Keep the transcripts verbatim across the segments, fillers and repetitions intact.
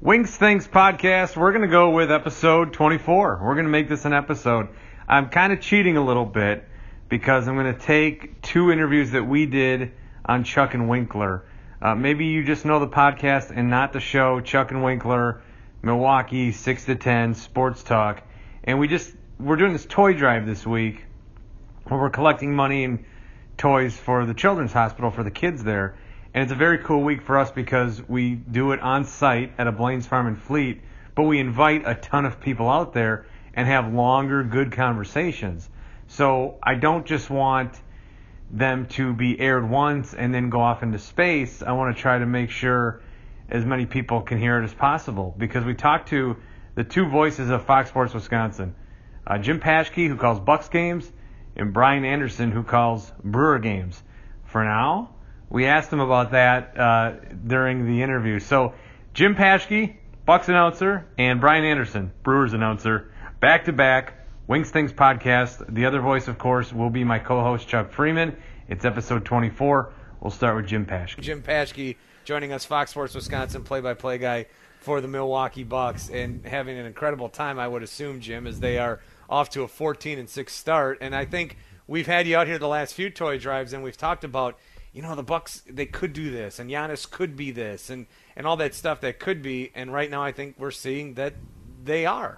Winks Things podcast. We're going to go with episode twenty-four. We're going to make this an episode. I'm kind of cheating a little bit because I'm going to take two interviews that we did on Chuck and Winkler. Uh, maybe you just know the podcast and not the show. Chuck and Winkler, Milwaukee, six to ten, Sports Talk. And we just, we're doing this toy drive this week where we're collecting money and toys for the Children's Hospital for the kids there. And it's a very cool week for us because we do it on site at a Blaine's Farm and Fleet, but we invite a ton of people out there and have longer, good conversations. So I don't just want them to be aired once and then go off into space. I want to try to make sure as many people can hear it as possible because we talked to the two voices of Fox Sports Wisconsin, uh, Jim Paschke, who calls Bucks games, and Brian Anderson, who calls Brewer games. For now, we asked him about that uh, during the interview. So Jim Paschke, Bucks announcer, and Brian Anderson, Brewers announcer, back-to-back, Winks Things podcast. The other voice, of course, will be my co-host, Chuck Freeman. It's episode twenty-four. We'll start with Jim Paschke. Jim Paschke joining us, Fox Sports Wisconsin, play-by-play guy for the Milwaukee Bucks, and having an incredible time, I would assume, Jim, as they are off to a fourteen and six start. And I think we've had you out here the last few toy drives, and we've talked about, you know, the Bucks, they could do this, and Giannis could be this, and, and all that stuff that could be. And right now I think we're seeing that they are.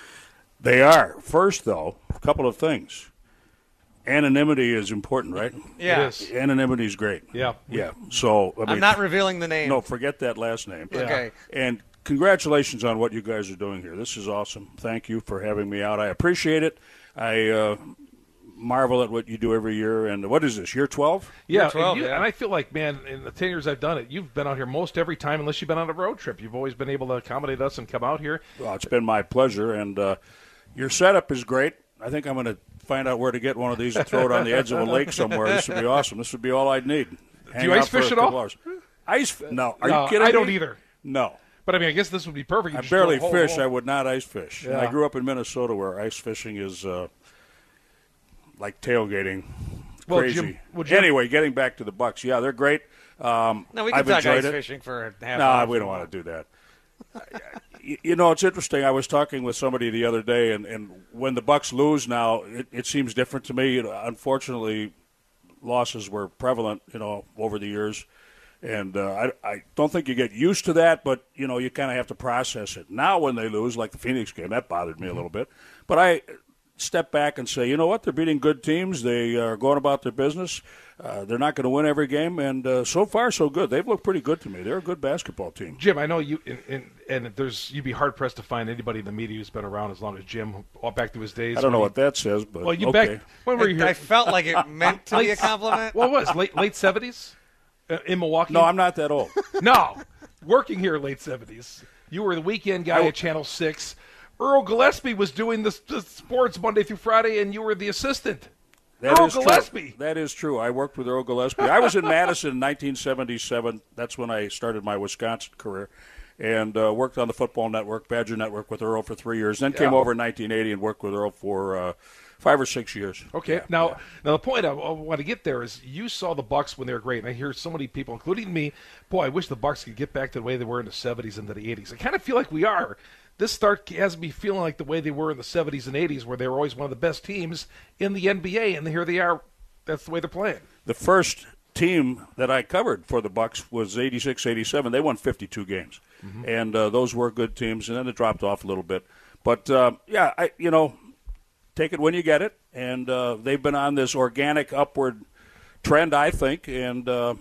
They are. First, though, a couple of things. Anonymity is important, right? Yeah. It is. Anonymity is great. Yeah. Yeah. So I mean, I'm not revealing the name. No, forget that last name. Yeah. Okay. And congratulations on what you guys are doing here. This is awesome. Thank you for having me out. I appreciate it. I uh, marvel at what you do every year. And what is this, year twelve? Yeah, Year twelve, and, you, yeah. and I feel like, man, in the ten years I've done it, you've been out here most every time unless you've been on a road trip. You've always been able to accommodate us and come out here. Well, it's been my pleasure. And uh, your setup is great. I think I'm going to find out where to get one of these and throw it on the edge of a lake somewhere. This would be awesome. This would be all I'd need. Hang Do you ice out for fish a at all? couple hours. Ice? No. Are No, you kidding I don't me? either. No. But, I mean, I guess this would be perfect. You I just barely drill a hole in the fish. wall. I would not ice fish. And Yeah. I grew up in Minnesota where ice fishing is uh, like tailgating. Well, Crazy. Jim- well, Jim- anyway, getting back to the Bucks. Yeah, they're great. Um, No, we can I've talk enjoyed ice it. fishing for half No, hour. we don't want to do that. you, you know, it's interesting. I was talking with somebody the other day, and, and when the Bucks lose now, it, it seems different to me. You know, unfortunately, losses were prevalent, you know, over the years. And uh, I, I don't think you get used to that, but, you know, you kind of have to process it. Now when they lose, like the Phoenix game, that bothered me a little bit. But I step back and say, you know what, they're beating good teams. They are going about their business. Uh, they're not going to win every game. And uh, so far, so good. They've looked pretty good to me. They're a good basketball team. Jim, I know you, and, and, and there's you'd be hard pressed to find anybody in the media who's been around as long as Jim, all back to his days. I don't know when what that says, but he, well, you okay. back when were you I, here? I felt like it meant to be a compliment. What was late late seventies uh, in Milwaukee? No, I'm not that old. No, working here late seventies. You were the weekend guy I- at Channel Six. Earl Gillespie was doing the, the sports Monday through Friday, and you were the assistant. That Earl is true. Gillespie. That is true. I worked with Earl Gillespie. I was in Madison in nineteen seventy-seven. That's when I started my Wisconsin career, and uh, worked on the Football Network, Badger Network, with Earl for three years. Then came Yeah. over in nineteen eighty and worked with Earl for uh, five or six years. Okay. Yeah, now, yeah. now the point I, I want to get there is you saw the Bucks when they were great, and I hear so many people, including me, boy, I wish the Bucks could get back to the way they were in the seventies and the eighties. I kind of feel like we are. This start has me feeling like the way they were in the seventies and eighties, where they were always one of the best teams in the N B A, and here they are. That's the way they're playing. The first team that I covered for the Bucks was eighty-six eighty-seven. They won fifty-two games, mm-hmm. and uh, those were good teams. And then it dropped off a little bit, but uh, yeah, I, you know, take it when you get it. And uh, they've been on this organic upward trend, I think, and uh,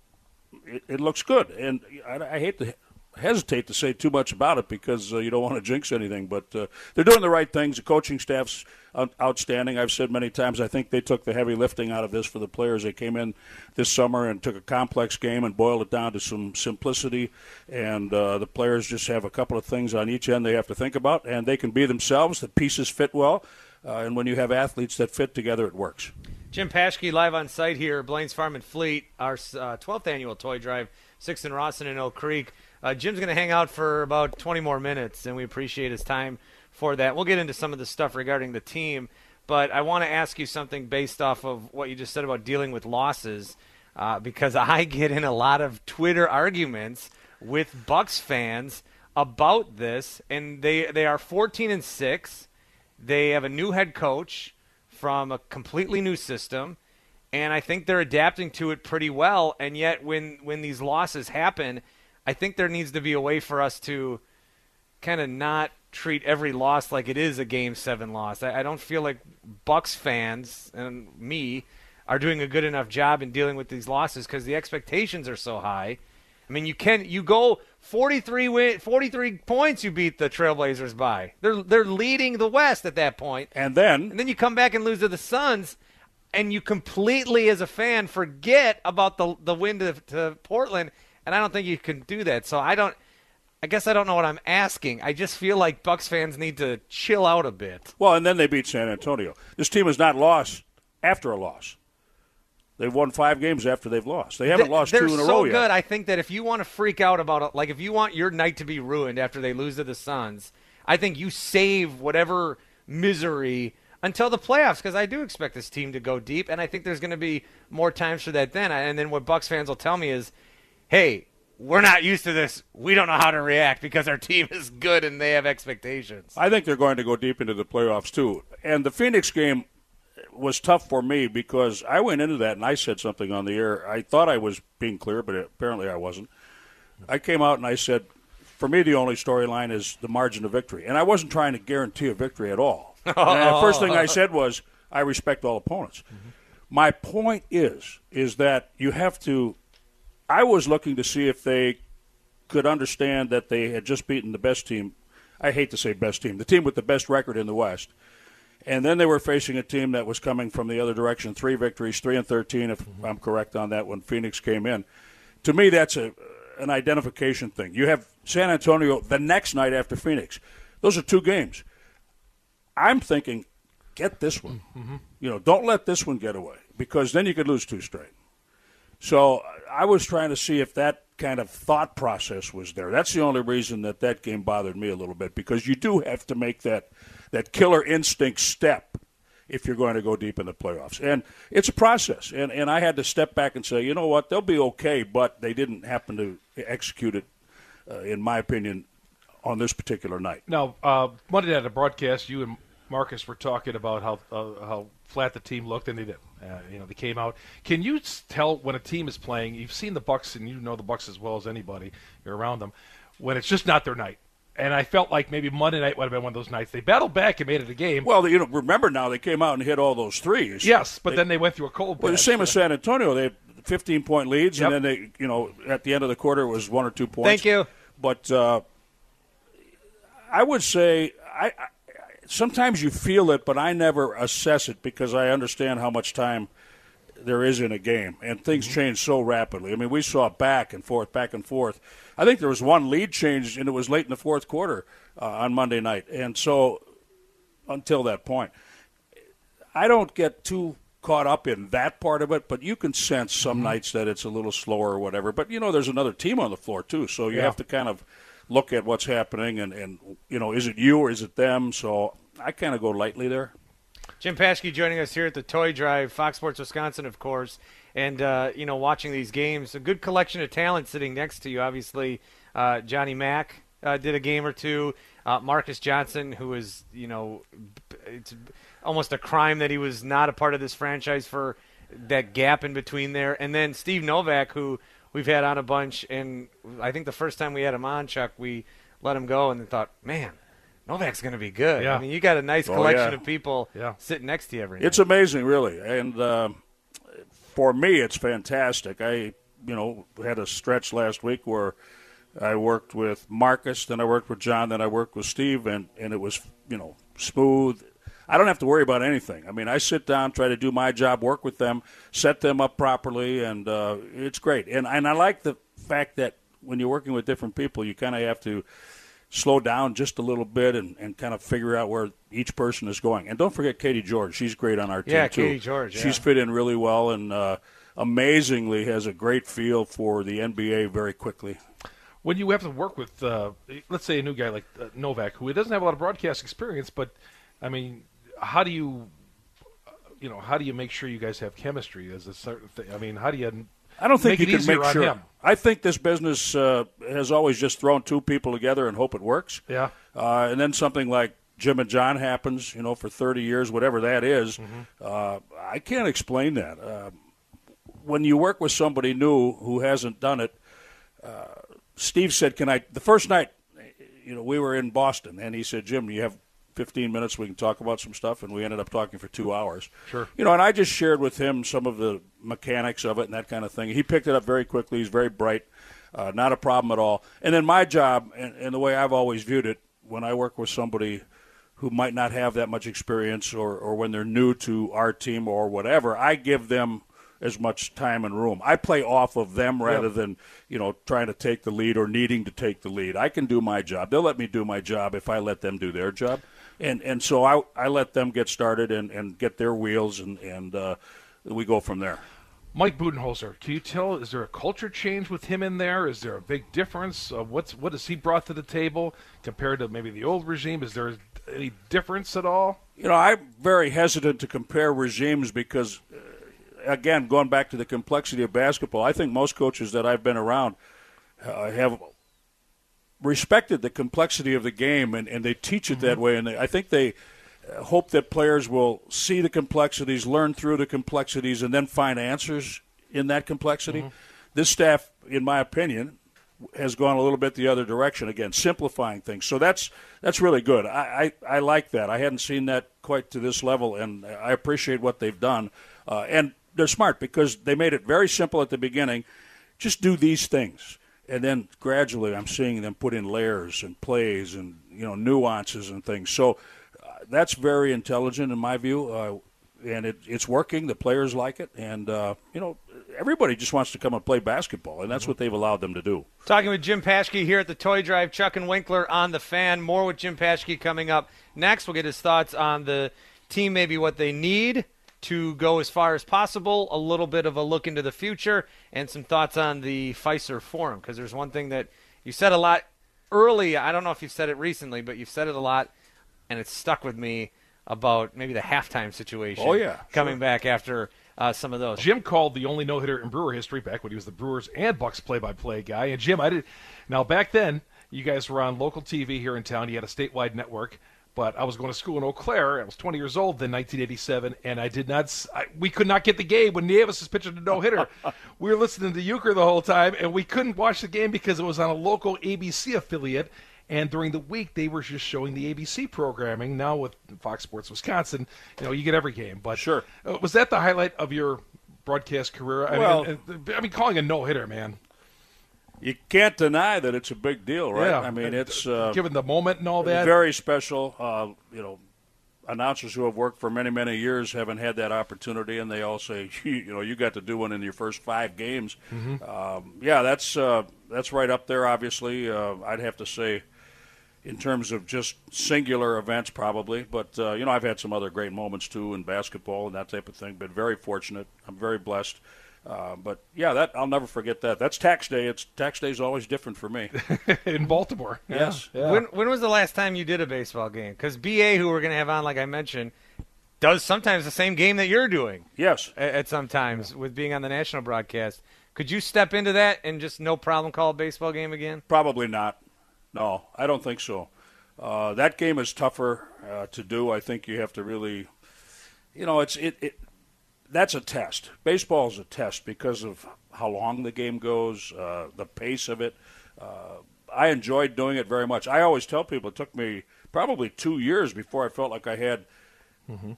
it, it looks good. And I, I hate to hesitate to say too much about it because uh, you don't want to jinx anything, but uh, they're doing the right things. The coaching staff's out- outstanding. I've said many times I think they took the heavy lifting out of this for the players. They came in this summer and took a complex game and boiled it down to some simplicity, and uh, the players just have a couple of things on each end they have to think about, and they can be themselves. The pieces fit well, uh, and when you have athletes that fit together, it works. Jim Paschke live on site here, Blaine's Farm and Fleet, our uh, twelfth annual toy drive, sixth in Rawson and Oak Creek. Uh, Jim's going to hang out for about twenty more minutes, and we appreciate his time for that. We'll get into some of the stuff regarding the team, but I want to ask you something based off of what you just said about dealing with losses, uh, because I get in a lot of Twitter arguments with Bucks fans about this, and they they are fourteen and six. They have a new head coach from a completely new system, and I think they're adapting to it pretty well. And yet, when when these losses happen, I think there needs to be a way for us to kind of not treat every loss like it is a Game Seven loss. I, I don't feel like Bucks fans and me are doing a good enough job in dealing with these losses because the expectations are so high. I mean, you can you go forty-three win, forty-three points you beat the Trailblazers by. They're they're leading the West at that point. And then and then you come back and lose to the Suns, and you completely as a fan forget about the the win to, to Portland, and I don't think you can do that. So I don't I guess I don't know what I'm asking. I just feel like Bucks fans need to chill out a bit. Well, and then they beat San Antonio. This team has not lost after a loss. They've won five games after they've lost. They haven't They- lost they're two in a so row yet. good. I think that if you want to freak out about it, like if you want your night to be ruined after they lose to the Suns, I think you save whatever misery until the playoffs, because I do expect this team to go deep, and I think there's going to be more times for that then. And then what Bucks fans will tell me is, hey, we're not used to this. We don't know how to react because our team is good and they have expectations. I think they're going to go deep into the playoffs, too. And the Phoenix game was tough for me because I went into that and I said something on the air. I thought I was being clear, but apparently I wasn't. I came out and I said, for me, the only storyline is the margin of victory. And I wasn't trying to guarantee a victory at all. And the first thing I said was, I respect all opponents. Mm-hmm. My point is, is that you have to – I was looking to see if they could understand that they had just beaten the best team. I hate to say best team, the team with the best record in the West. And then they were facing a team that was coming from the other direction, three victories, three and thirteen, if mm-hmm. I'm correct on that, when Phoenix came in. To me, that's a an identification thing. You have San Antonio the next night after Phoenix. Those are two games. I'm thinking, get this one. Mm-hmm. You know, don't let this one get away, because then you could lose two straight. So I was trying to see if that kind of thought process was there. That's the only reason that that game bothered me a little bit, because you do have to make that that killer instinct step if you're going to go deep in the playoffs. And it's a process. And and I had to step back and say, you know what, they'll be okay, but they didn't happen to execute it, uh, in my opinion, on this particular night. Now, uh, Monday night at the broadcast, you and Marcus were talking about how uh, how flat the team looked, and they did. Uh, you know, they came out. Can you tell when a team is playing? You've seen the Bucks, and you know the Bucks as well as anybody. You're around them. When it's just not their night. And I felt like maybe Monday night would have been one of those nights. They battled back and made it a game. Well, you know, remember now they came out and hit all those threes. Yes, but they, then they went through a cold patch. Well, the same as San Antonio. They had fifteen-point leads, Yep. and then they, you know, at the end of the quarter it was one or two points. Thank you. But uh, I would say I, I sometimes you feel it, but I never assess it because I understand how much time there is in a game, and things mm-hmm. change so rapidly. I mean, we saw back and forth, back and forth. I think there was one lead change, and it was late in the fourth quarter uh, on Monday night. And so until that point, I don't get too caught up in that part of it, but you can sense some mm-hmm. nights that it's a little slower or whatever. But, you know, there's another team on the floor, too, so you yeah. have to kind of look at what's happening and, and, you know, is it you or is it them? So I kind of go lightly there. Jim Paschke joining us here at the Toy Drive, Fox Sports Wisconsin, of course, and, uh, you know, watching these games. A good collection of talent sitting next to you. Obviously, uh, Johnny Mack uh, did a game or two. Uh, Marcus Johnson, who is, you know, it's almost a crime that he was not a part of this franchise for that gap in between there. And then Steve Novak, who we've had on a bunch, and I think the first time we had him on, Chuck, we let him go and thought, man, Novak's going to be good. Yeah. I mean, you got a nice Oh, collection yeah. of people Yeah. sitting next to you every night. It's amazing, really. And uh, for me, it's fantastic. I, you know, had a stretch last week where I worked with Marcus, then I worked with John, then I worked with Steve, and, and it was, you know, smooth. I don't have to worry about anything. I mean, I sit down, try to do my job, work with them, set them up properly, and uh, it's great. And, and I like the fact that when you're working with different people, you kind of have to slow down just a little bit and, and kind of figure out where each person is going. And don't forget Katie George. She's great on our team, yeah, too. Katie George, yeah. She's fit in really well and uh, amazingly has a great feel for the N B A very quickly. When you have to work with, uh, let's say, a new guy like uh, Novak, who doesn't have a lot of broadcast experience, but, I mean, how do you, you know, how do you make sure you guys have chemistry as a certain thing? I mean, how do you I don't think make you it can easier make on sure. him. I think this business uh, has always just thrown two people together and hope it works. Yeah. Uh, and then something like Jim and John happens, you know, for thirty years, whatever that is. Mm-hmm. Uh, I can't explain that. Uh, when you work with somebody new who hasn't done it, uh, Steve said, "Can I?" The first night, you know, we were in Boston, and he said, "Jim, you have fifteen minutes, we can talk about some stuff," and we ended up talking for two hours. Sure. You know, and I just shared with him some of the mechanics of it and that kind of thing. He picked it up very quickly. He's very bright, uh, not a problem at all. And then my job, and, and the way I've always viewed it, when I work with somebody who might not have that much experience, or, or when they're new to our team or whatever, I give them as much time and room. I play off of them rather Yep. than, you know, trying to take the lead or needing to take the lead. I can do my job. They'll let me do my job if I let them do their job. And and so I, I let them get started and, and get their wheels, and, and uh, we go from there. Mike Budenholzer, can you tell, is there a culture change with him in there? Is there a big difference? Uh, what's What has he brought to the table compared to maybe the old regime? Is there any difference at all? You know, I'm very hesitant to compare regimes because, uh, again, going back to the complexity of basketball, I think most coaches that I've been around uh, have respected the complexity of the game, and, and they teach it mm-hmm. that way. And they, I think they uh, hope that players will see the complexities, learn through the complexities, and then find answers in that complexity. Mm-hmm. This staff, in my opinion, has gone a little bit the other direction, again, simplifying things. So that's that's really good. I, I, I like that. I hadn't seen that quite to this level, and I appreciate what they've done. Uh, and they're smart because they made it very simple at the beginning. Just do these things. And then gradually I'm seeing them put in layers and plays and, you know, nuances and things. So uh, that's very intelligent in my view, uh, and it, it's working. The players like it. And, uh, you know, everybody just wants to come and play basketball, and that's what they've allowed them to do. Talking with Jim Paschke here at the Toy Drive. Chuck and Winkler on the Fan. More with Jim Paschke coming up next. We'll get his thoughts on the team, maybe what they need to go as far as possible, a little bit of a look into the future, and some thoughts on the Fiserv Forum, because there's one thing that you said a lot early. I don't know if you've said it recently, but you've said it a lot, and it's stuck with me about maybe the halftime situation. Oh, yeah, coming sure. back after uh, some of those. Jim called the only no-hitter in Brewer history back when he was the Brewers and Bucks play-by-play guy. And Jim, I did. Now back then, you guys were on local T V here in town. You had a statewide network. But I was going to school in Eau Claire. I was twenty years old in nineteen eighty-seven, and I did not. I, we could not get the game when Nieves was pitching a no hitter. We were listening to Euchre the whole time, and we couldn't watch the game because it was on a local A B C affiliate. And during the week, they were just showing the A B C programming. Now with Fox Sports Wisconsin, you know, you get every game. But sure, uh, was that the highlight of your broadcast career? I well, mean, I mean, calling a no hitter, man. You can't deny that it's a big deal, right? Yeah. I mean, it's uh, given the moment and all that. Very special. Uh, you know, announcers who have worked for many, many years haven't had that opportunity, and they all say, you know, you got to do one in your first five games. Mm-hmm. Um, yeah, that's uh, that's right up there. Obviously, uh, I'd have to say, in terms of just singular events, probably. But uh, you know, I've had some other great moments too in basketball and that type of thing. Been very fortunate. I'm very blessed. Uh, but yeah, that I'll never forget that. That's tax day. It's tax day is always different for me. In Baltimore. Yes. Yeah. When when was the last time you did a baseball game? Because B A, who we're going to have on, like I mentioned, does sometimes the same game that you're doing. Yes. At, at some times with being on the national broadcast. Could you step into that and just no problem call a baseball game again? Probably not. No, I don't think so. Uh, that game is tougher uh, to do. I think you have to really, you know, it's it. it That's a test. Baseball is a test because of how long the game goes, uh, the pace of it. Uh, I enjoyed doing it very much. I always tell people it took me probably two years before I felt like I had mm-hmm.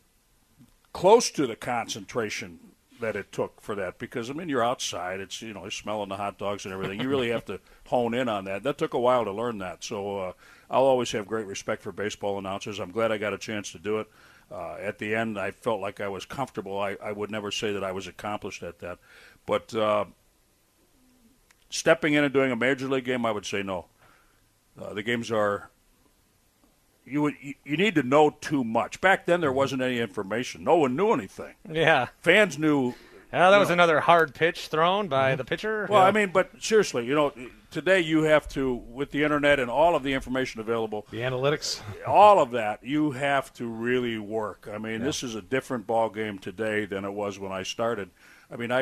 close to the concentration that it took for that. Because, I mean, you're outside. It's, you know, you're smelling the hot dogs and everything. You really have to hone in on that. That took a while to learn that. So uh, I'll always have great respect for baseball announcers. I'm glad I got a chance to do it. Uh, at the end, I felt like I was comfortable. I, I would never say that I was accomplished at that. But uh, stepping in and doing a major league game, I would say no. Uh, the games are you would you, you need to know too much. Back then, there wasn't any information. No one knew anything. Yeah. Fans knew. Yeah, that was know. another hard pitch thrown by the pitcher. Well, yeah. I mean, but seriously, you know, today you have to, with the internet and all of the information available, the analytics, all of that, you have to really work. I mean, yeah. This is a different ball game today than it was when I started. I mean, I'd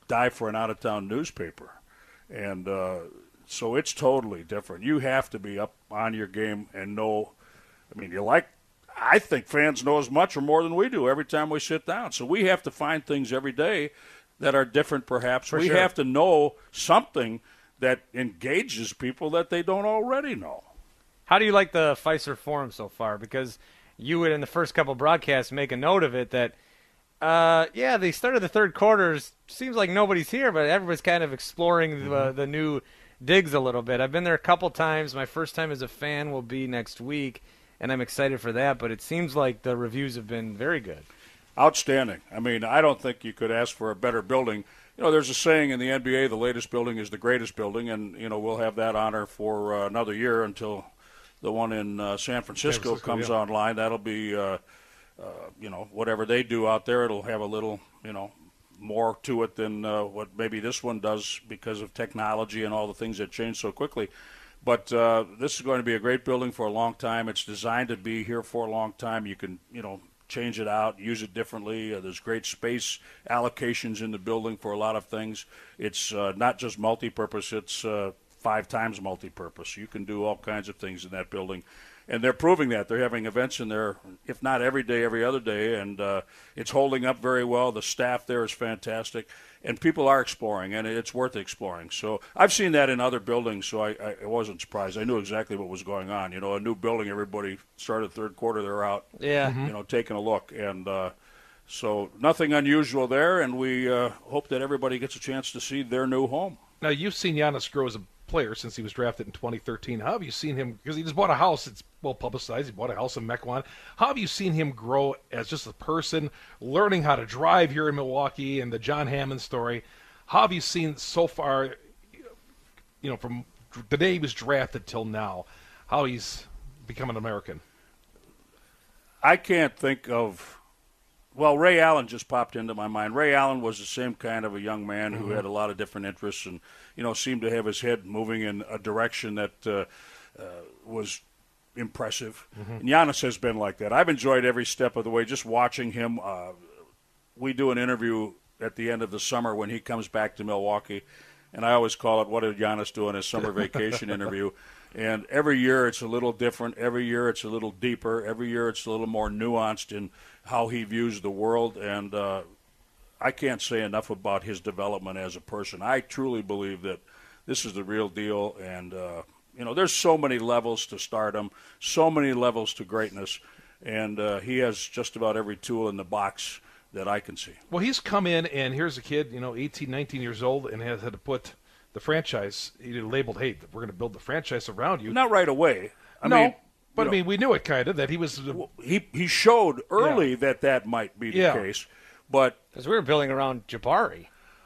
die for an out-of-town newspaper. And uh, so it's totally different. You have to be up on your game and know, I mean, you like, I think fans know as much or more than we do every time we sit down. So we have to find things every day that are different perhaps. For we sure. have to know something that engages people that they don't already know. How do you like the Fiserv Forum so far? Because you would, in the first couple broadcasts, make a note of it that, uh, yeah, the start of the third quarters seems like nobody's here, but everybody's kind of exploring mm-hmm. the, the new digs a little bit. I've been there a couple times. My first time as a fan will be next week, and I'm excited for that. But it seems like the reviews have been very good. Outstanding. I mean, I don't think you could ask for a better building. You know, there's a saying in the N B A, the latest building is the greatest building, and, you know, we'll have that honor for uh, another year until the one in uh, San Francisco, San Francisco comes yeah. online. That'll be, uh, uh, you know, whatever they do out there, it'll have a little, you know, more to it than uh, what maybe this one does because of technology and all the things that change so quickly. But uh, this is going to be a great building for a long time. It's designed to be here for a long time. You can, you know, change it out, use it differently. Uh, there's great space allocations in the building for a lot of things. It's uh, not just multi-purpose, it's uh, five times multi-purpose. You can do all kinds of things in that building. And they're proving that. They're having events in there, if not every day, every other day, and uh, it's holding up very well. The staff there is fantastic, and people are exploring, and it's worth exploring. So I've seen that in other buildings, so I, I wasn't surprised. I knew exactly what was going on. You know, a new building, everybody started third quarter, they're out, yeah, you know, taking a look. And uh, so nothing unusual there, and we uh, hope that everybody gets a chance to see their new home. Now, you've seen Giannis grow as a player since he was drafted in twenty thirteen. How have you seen him, because he just bought a house, it's well publicized, he bought a house in Mequon. How have you seen him grow as just a person, learning how to drive here in Milwaukee, and the John Hammond story? How have you seen so far, you know, from the day he was drafted till now, how he's become an American? I can't think of, well, Ray Allen just popped into my mind. Ray Allen was the same kind of a young man who mm-hmm. had a lot of different interests and, you know, seemed to have his head moving in a direction that uh, uh, was impressive. Mm-hmm. And Giannis has been like that. I've enjoyed every step of the way, just watching him. Uh, we do an interview at the end of the summer when he comes back to Milwaukee, and I always call it, what did Giannis do on his summer vacation interview? And every year it's a little different. Every year it's a little deeper. Every year it's a little more nuanced in how he views the world. And uh, I can't say enough about his development as a person. I truly believe that this is the real deal. And, uh, you know, there's so many levels to stardom, so many levels to greatness. And uh, he has just about every tool in the box that I can see. Well, he's come in, and here's a kid, you know, eighteen, nineteen years old, and has had to put the franchise, he labeled, hey, we're going to build the franchise around you. Not right away. I no, mean, but know, I mean, we knew it kind of, that he was... Well, he he showed early yeah. that that might be the yeah. case, but... Because we were building around Jabari.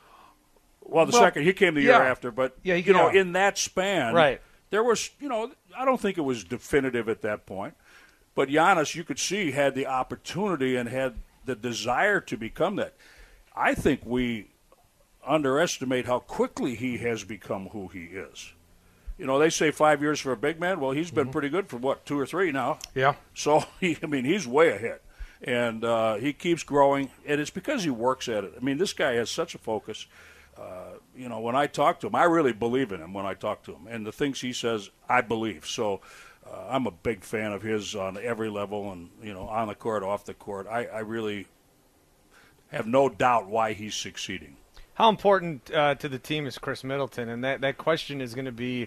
Well, the well, second, he came the year yeah. after, but, yeah, you know, yeah. in that span, right. there was, you know, I don't think it was definitive at that point, but Giannis, you could see, had the opportunity and had the desire to become that. I think we underestimate how quickly he has become who he is. You know, they say five years for a big man. Well, he's been mm-hmm. pretty good for, what, two or three now? Yeah. So, he, I mean, he's way ahead. And uh, he keeps growing, and it's because he works at it. I mean, this guy has such a focus. Uh, you know, when I talk to him, I really believe in him when I talk to him. And the things he says, I believe. So uh, I'm a big fan of his on every level and, you know, on the court, off the court. I, I really have no doubt why he's succeeding. How important uh, to the team is Chris Middleton? And that, that question is going to be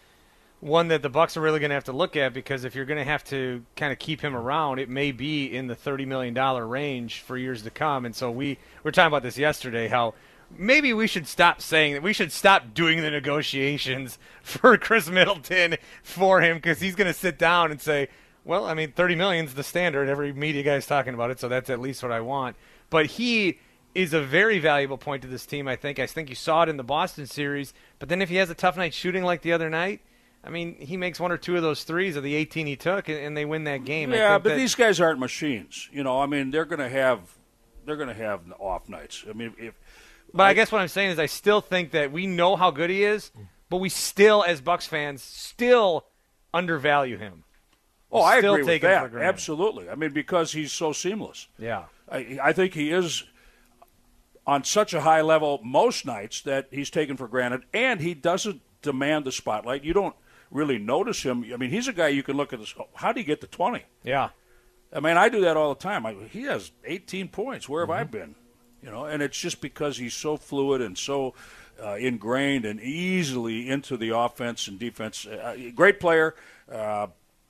one that the Bucks are really going to have to look at, because if you're going to have to kind of keep him around, it may be in the thirty million dollars range for years to come. And so we, we were talking about this yesterday, how maybe we should stop saying that. We should stop doing the negotiations for Chris Middleton for him, because he's going to sit down and say, well, I mean, thirty million is the standard. Every media guy's talking about it, so that's at least what I want. But he is a very valuable point to this team, I think. I think you saw it in the Boston series. But then if he has a tough night shooting like the other night, I mean, he makes one or two of those threes of the eighteen he took, and, and they win that game. Yeah, I think but that, these guys aren't machines. You know, I mean, they're going to have they're going to have off nights. I mean, if But I, I guess what I'm saying is I still think that we know how good he is, but we still, as Bucks fans, still undervalue him. We oh, I still agree with take him that. for granted. Absolutely. I mean, because he's so seamless. Yeah. I, I think he is on such a high level most nights that he's taken for granted, and he doesn't demand the spotlight. You don't really notice him. I mean, he's a guy you can look at this. How did he get to twenty? Yeah. I mean, I do that all the time. I, he has eighteen points. Where have Mm-hmm. I been? You know, and it's just because he's so fluid and so uh, ingrained and easily into the offense and defense. Uh, great player. Uh,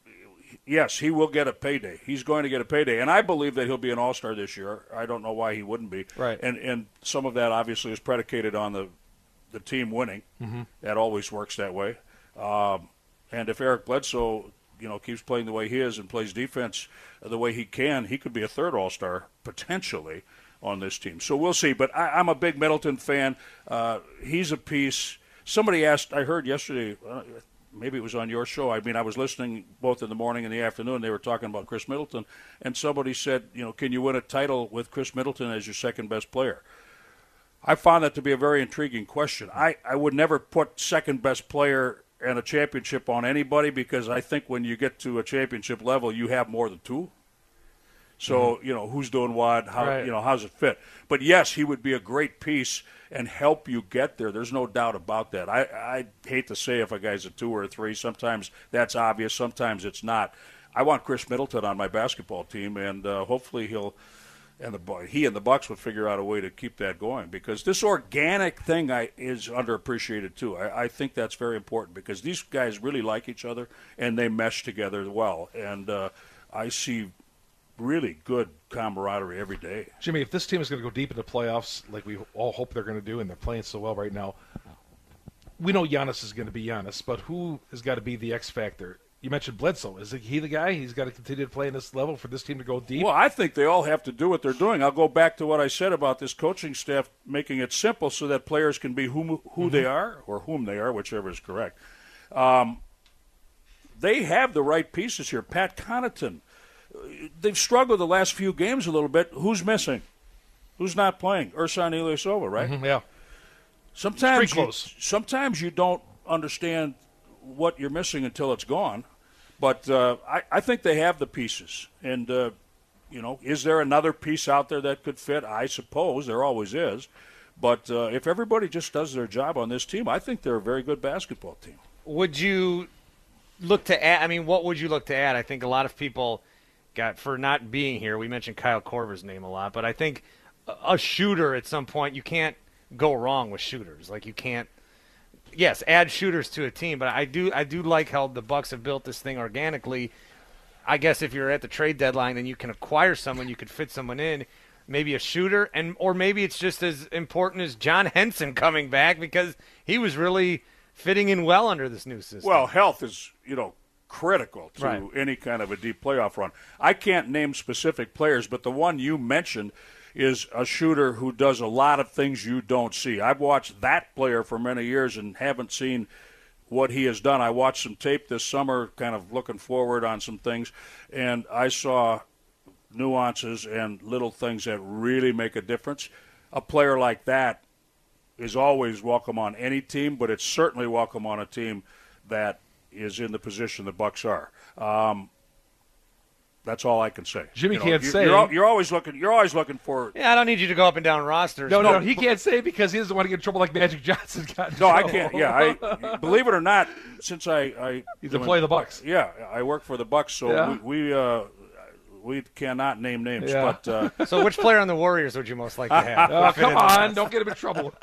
yes, he will get a payday. He's going to get a payday, and I believe that he'll be an all-star this year. I don't know why he wouldn't be. Right. And and some of that obviously is predicated on the the team winning. Mm-hmm. That always works that way. Um, and if Eric Bledsoe, you know, keeps playing the way he is and plays defense the way he can, he could be a third all-star potentially on this team. So we'll see. But I, I'm a big Middleton fan. Uh, he's a piece. Somebody asked, I heard yesterday, uh, maybe it was on your show. I mean, I was listening both in the morning and the afternoon. They were talking about Chris Middleton, and somebody said, you know, can you win a title with Chris Middleton as your second best player? I found that to be a very intriguing question. I, I would never put second best player and a championship on anybody, because I think when you get to a championship level, you have more than two. So, you know, who's doing what, how, Right. you know, how's it fit? But, yes, he would be a great piece and help you get there. There's no doubt about that. I, I hate to say if a guy's a two or a three. Sometimes that's obvious. Sometimes it's not. I want Chris Middleton on my basketball team, and uh, hopefully he'll and the he and the Bucks would figure out a way to keep that going, because this organic thing I, is underappreciated too. I, I think that's very important, because these guys really like each other and they mesh together well. And uh, I see really good camaraderie every day. Jimmy, if this team is going to go deep into playoffs, like we all hope they're going to do, and they're playing so well right now, we know Giannis is going to be Giannis, but who has got to be the X factor? You mentioned Bledsoe. Is he the guy? He's got to continue to play in this level for this team to go deep? Well, I think they all have to do what they're doing. I'll go back to what I said about this coaching staff making it simple so that players can be whom, who mm-hmm. they are, or whom they are, whichever is correct. Um, they have the right pieces here. Pat Connaughton. They've struggled the last few games a little bit. Who's missing? Who's not playing? Ersan Ilyasova, right? Mm-hmm, yeah. Sometimes you, close. sometimes you don't understand what you're missing until it's gone. But uh, I, I think they have the pieces. And, uh, you know, is there another piece out there that could fit? I suppose there always is. But uh, if everybody just does their job on this team, I think they're a very good basketball team. Would you look to add – I mean, what would you look to add? I think a lot of people got – for not being here, we mentioned Kyle Korver's name a lot. But I think a shooter at some point, you can't go wrong with shooters. Like, you can't – yes, add shooters to a team, but I do I do like how the Bucks have built this thing organically. I guess if you're at the trade deadline and you can acquire someone, you could fit someone in, maybe a shooter, and or maybe it's just as important as John Henson coming back, because he was really fitting in well under this new system. Well, health is, you know, critical to right. any kind of a deep playoff run. I can't name specific players, but the one you mentioned is a shooter who does a lot of things you don't see. I've watched that player for many years and haven't seen what he has done. I watched some tape this summer, kind of looking forward on some things, and I saw nuances and little things that really make a difference. A player like that is always welcome on any team, but it's certainly welcome on a team that is in the position the Bucks are. Um, That's all I can say. Jimmy you know, can't you, say. You're, you're always looking. You're always looking for. Yeah, I don't need you to go up and down rosters. No, no, no, he can't say because he doesn't want to get in trouble like Magic Johnson got. In no, I trouble. can't. Yeah, I believe it or not, since I, I he's play the Bucks. Yeah, I work for the Bucks, so Yeah. we we, uh, we cannot name names. Yeah. But uh, So which player on the Warriors would you most like to have? Oh, Fit come in the on, Bucks. don't get him in trouble.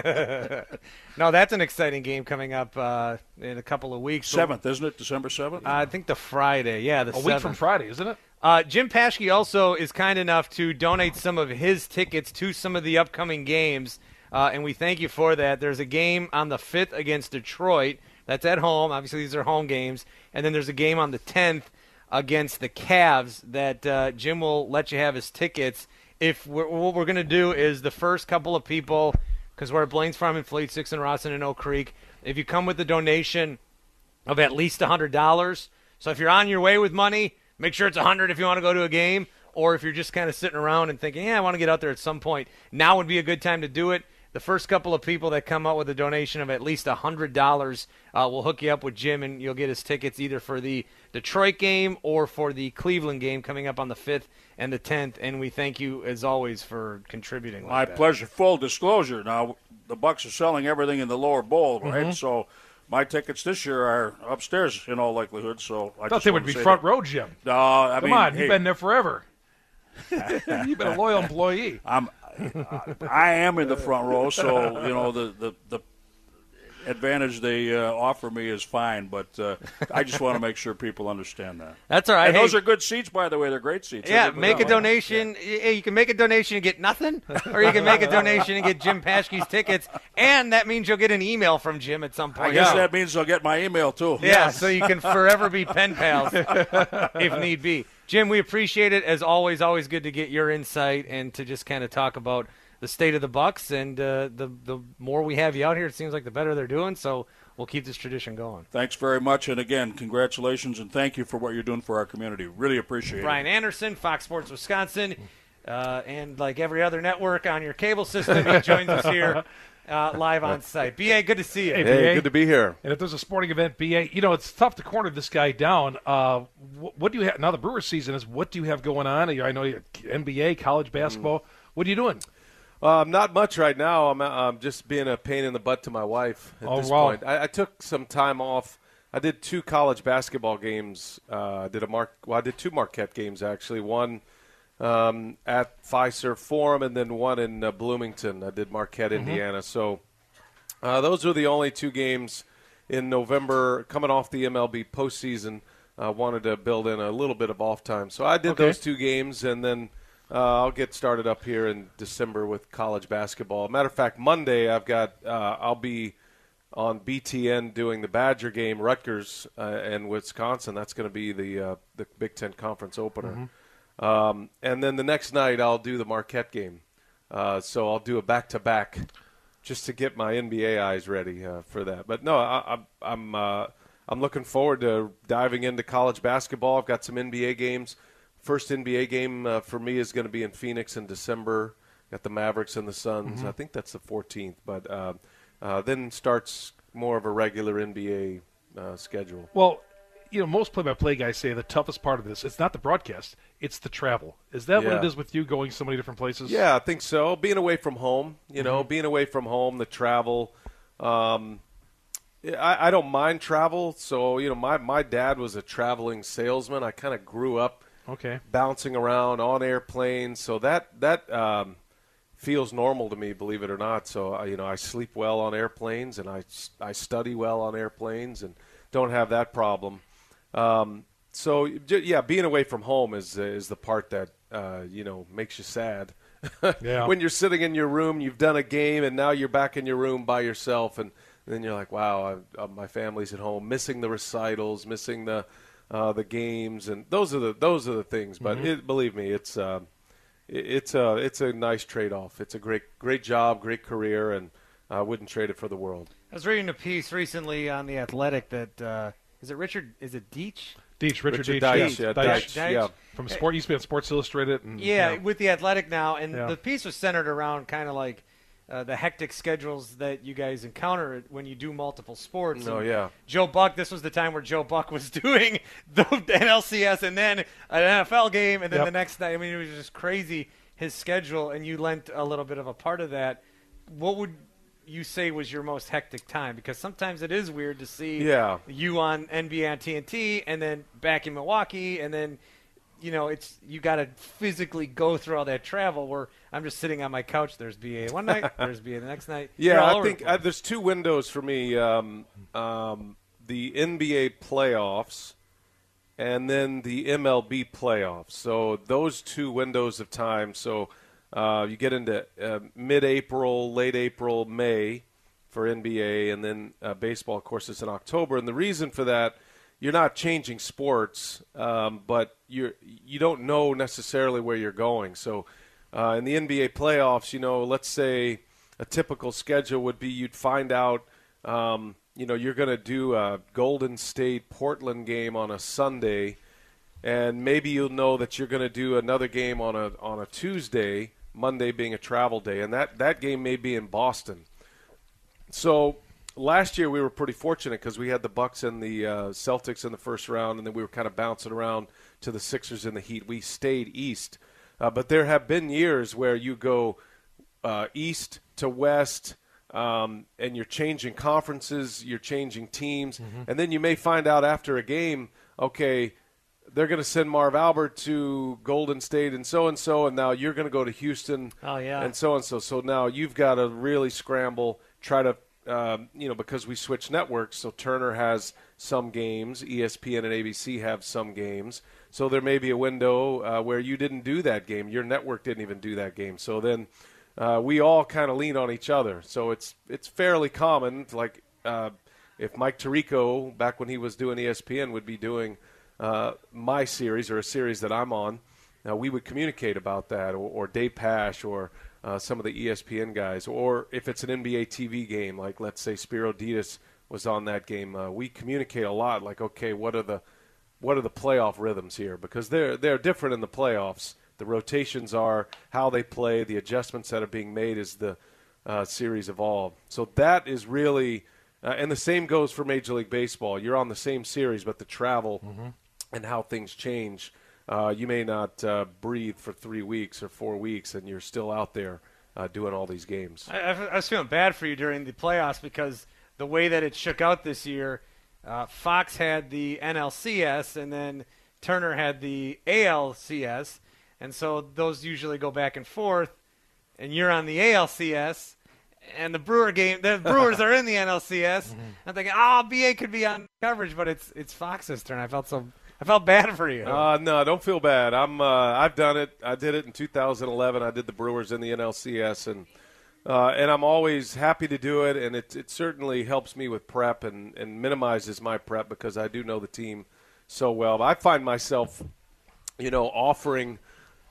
No, that's an exciting game coming up uh, in a couple of weeks. seventh, isn't it? December seventh. Uh, I think the Friday. Yeah, the A week seventh. from Friday, isn't it? Uh, Jim Paschke also is kind enough to donate some of his tickets to some of the upcoming games, uh, and we thank you for that. There's a game on the fifth against Detroit. That's at home. Obviously, these are home games. And then there's a game on the tenth against the Cavs that uh, Jim will let you have his tickets. If we're, what we're going to do is the first couple of people, because we're at Blaine's Farm in Fleet, Six and Rawson and Oak Creek, if you come with a donation of at least one hundred dollars, so if you're on your way with money, make sure it's one hundred dollars if you want to go to a game, or if you're just kind of sitting around and thinking, yeah, I want to get out there at some point, now would be a good time to do it. The first couple of people that come out with a donation of at least one hundred dollars, uh, we'll hook you up with Jim, and you'll get his tickets either for the Detroit game or for the Cleveland game coming up on the fifth and the tenth. And we thank you, as always, for contributing. My like that. pleasure. Full disclosure. Now, the Bucks are selling everything in the lower bowl, right? Mm-hmm. So my tickets this year are upstairs in all likelihood. So I, I thought just they wanted would be to say front that. row, Jim. No, I Come mean, on, hey, you've been there forever. You've been a loyal employee. I'm, I am in the front row, so you know the the, the advantage they uh, offer me is fine. But uh, I just want to make sure people understand that. That's all right. And Hey, those are good seats, by the way. They're great seats. yeah, Everybody- make a donation. Yeah, you can make a donation and get nothing, or you can make a donation and get Jim Paschke's tickets, and that means you'll get an email from Jim at some point. I guess Yeah. that means they'll get my email too. Yeah, so you can forever be pen pals if need be. Jim, we appreciate it. As always, always good to get your insight and to just kind of talk about the state of the Bucks. And uh, the, the more we have you out here, it seems like the better they're doing. So we'll keep this tradition going. Thanks very much, and again, congratulations and thank you for what you're doing for our community. Really appreciate Brian it. Anderson, Fox Sports Wisconsin. Uh, and like every other network on your cable system, he joins us here uh, live on site. B A, good to see you. Hey, Hey, B A. good to be here. And if there's a sporting event, B A, you know, it's tough to corner this guy down. Uh, what, what do you have now? The Brewers season is. What do you have going on? I know you N B A, college basketball. What are you doing? Um, not much right now. I'm, I'm just being a pain in the butt to my wife at Oh, this wow. point. I, I took some time off. I did two college basketball games. Uh, I did a Mar- well, I did two Marquette games actually. One um, at Fiserv Forum, and then one in uh, Bloomington. I did Marquette, Mm-hmm. Indiana. So uh, those were the only two games in November. Coming off the M L B postseason, I wanted to build in a little bit of off time. So I did Okay. those two games, and then. Uh, I'll get started up here in December with college basketball. Matter of fact, Monday I've got uh, I'll be on B T N doing the Badger game, Rutgers uh, and Wisconsin. That's going to be the uh, the Big Ten Conference opener. Mm-hmm. Um, and then the next night I'll do the Marquette game. Uh, so I'll do a back to back, just to get my N B A eyes ready uh, for that. But no, I, I, I'm uh, I'm looking forward to diving into college basketball. I've got some N B A games. First N B A game uh, for me is going to be in Phoenix in December. Got the Mavericks and the Suns. Mm-hmm. I think that's the fourteenth. But uh, uh, then starts more of a regular N B A uh, schedule. Well, you know, most play-by-play guys say the toughest part of this, it's not the broadcast, it's the travel. Is that what Yeah. it is with you going so many different places? Yeah, I think so. Being away from home, you know, being away from home, the travel. Um, I, I don't mind travel. So, you know, my, my dad was a traveling salesman. I kind of grew up Okay. bouncing around on airplanes. So that that um, feels normal to me, believe it or not. So, I, you know, I sleep well on airplanes, and I, I study well on airplanes and don't have that problem. Um, so, j- yeah, being away from home is is the part that, uh, you know, makes you sad. Yeah. When you're sitting in your room, you've done a game, and now you're back in your room by yourself, and, and then you're like, wow, I, uh, my family's at home, missing the recitals, missing the uh, the games, and those are the those are the things. But it, believe me, it's uh, it, it's a it's a nice trade off. It's a great great job, great career, and I wouldn't trade it for the world. I was reading a piece recently on The Athletic that, uh, is it Richard, is it Deitch? Deitch, Richard, Richard Deitch, Deitch, yeah, Deitch. Deitch, Deitch. yeah. From Sport, used to be on Sports Illustrated. And, Yeah, with The Athletic now, and Yeah. the piece was centered around kind of like uh, the hectic schedules that you guys encounter when you do multiple sports. Oh, And yeah. Joe Buck, this was the time where Joe Buck was doing the N L C S and then an N F L game, and then Yep. the next night. I mean, it was just crazy, his schedule, and you lent a little bit of a part of that. What would you say was your most hectic time? Because sometimes it is weird to see Yeah. you on N B A on T N T and then back in Milwaukee, and then you know it's you got to physically go through all that travel. Where I'm just sitting on my couch. There's B A one night, there's B A the next night. You're Yeah, all I over the think place. uh, there's two windows for me: um, um, the N B A playoffs, and then the M L B playoffs. So those two windows of time. So uh, you get into uh, mid-April, late April, May for N B A, and then uh, baseball, of course, is in October. And the reason for that, you're not changing sports, um, but you you don't know necessarily where you're going. So uh, in the N B A playoffs, you know, let's say a typical schedule would be you'd find out, um, you know, you're going to do a Golden State Portland game on a Sunday, and maybe you'll know that you're going to do another game on a on a Tuesday Monday being a travel day, and that, that game may be in Boston. So last year we were pretty fortunate because we had the Bucks and the uh, Celtics in the first round, and then we were kind of bouncing around to the Sixers in the Heat. We stayed east. Uh, but there have been years where you go uh, east to west, um, and you're changing conferences, you're changing teams, mm-hmm. and then you may find out after a game, okay, they're going to send Marv Albert to Golden State and so-and-so, and now you're going to go to Houston oh, yeah. and so-and-so. So now you've got to really scramble, try to, um, you know, because we switch networks, so Turner has some games, E S P N and A B C have some games. So there may be a window uh, where you didn't do that game. Your network didn't even do that game. So then uh, we all kind of lean on each other. So it's it's fairly common, like uh, if Mike Tirico, back when he was doing E S P N, would be doing – Uh, my series or a series that I'm on, uh, we would communicate about that, or, or Dave Pash or uh, some of the E S P N guys, or if it's an N B A T V game, like let's say Spiro Ditas was on that game, uh, we communicate a lot. Like, okay, what are the what are the playoff rhythms here? Because they're they're different in the playoffs. The rotations are how they play, the adjustments that are being made as the uh, series evolve. So that is really, uh, and the same goes for Major League Baseball. You're on the same series, but the travel. Mm-hmm. And how things change. Uh, you may not uh, breathe for three weeks or four weeks, and you're still out there uh, doing all these games. I, I was feeling bad for you during the playoffs because the way that it shook out this year, uh, Fox had the N L C S, and then Turner had the A L C S, and so those usually go back and forth, and you're on the A L C S, and the Brewer game, the Brewers are in the N L C S. Mm-hmm. I'm thinking, oh, B A could be on coverage, but it's it's Fox's turn. I felt so... I felt bad for you. Uh, no, don't feel bad. I'm. Uh, I've done it. I did it in two thousand eleven. I did the Brewers in the N L C S, and uh, and I'm always happy to do it. And it it certainly helps me with prep and, and minimizes my prep because I do know the team so well. But I find myself, you know, offering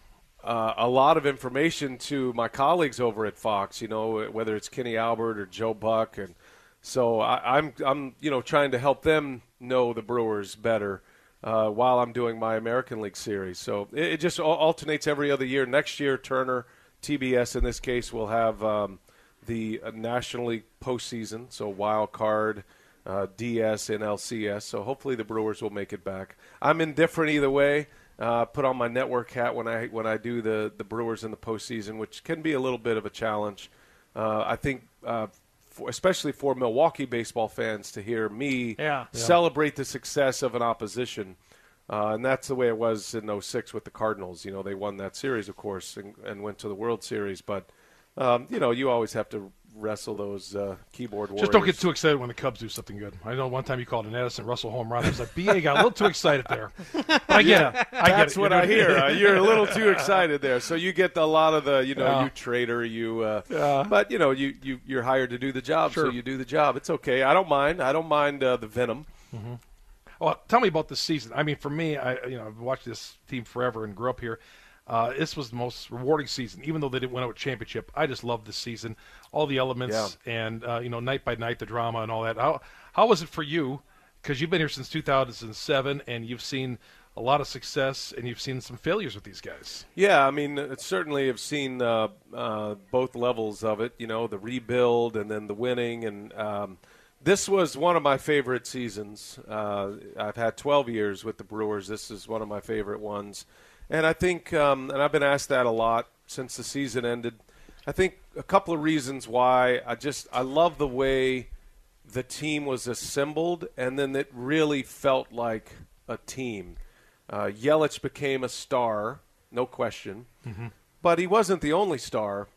uh, a lot of information to my colleagues over at Fox. You know, whether it's Kenny Albert or Joe Buck, and so I, I'm I'm you know trying to help them know the Brewers better. Uh, while I'm doing my American League series. So it, it just alternates every other year. Next year, Turner, T B S in this case, will have um, the uh, National League postseason, so wild card, uh, D S, and L C S. So hopefully the Brewers will make it back. I'm indifferent either way. Uh, put on my network hat when I when I do the, the Brewers in the postseason, which can be a little bit of a challenge. Uh, I think uh, For, especially for Milwaukee baseball fans to hear me yeah. celebrate the success of an opposition. Uh, and that's the way it was in oh six with the Cardinals. You know, they won that series, of course, and, and went to the World Series. But, um, you know, you always have to wrestle those uh, keyboard warriors. Just don't get too excited when the Cubs do something good. I know one time you called an Edison Russell home run. I was like, B A got a little too excited there. But I get yeah, it. I that's get it. what I hear. Uh, you're a little too excited there. So you get a lot of the, you know, yeah. you traitor, you. Uh, yeah. But, you know, you, you, you're hired to do the job, sure. so you do the job. It's okay. I don't mind. I don't mind uh, the venom. Mm-hmm. Well, tell me about this season. I mean, for me, I you know I've watched this team forever and grew up here. Uh, this was the most rewarding season, even though they didn't win out a championship. I just loved this season, all the elements, yeah. and uh, you know, night by night, the drama and all that. How how was it for you? Because you've been here since two thousand seven, and you've seen a lot of success, and you've seen some failures with these guys. Yeah, I mean, it certainly have seen uh, uh, both levels of it. You know, the rebuild and then the winning, and um, this was one of my favorite seasons. Uh, I've had twelve years with the Brewers. This is one of my favorite ones. And I think, um, and I've been asked that a lot since the season ended. I think a couple of reasons why. I just, I love the way the team was assembled, and then it really felt like a team. Uh, Yelich became a star, no question. Mm-hmm. But he wasn't the only star.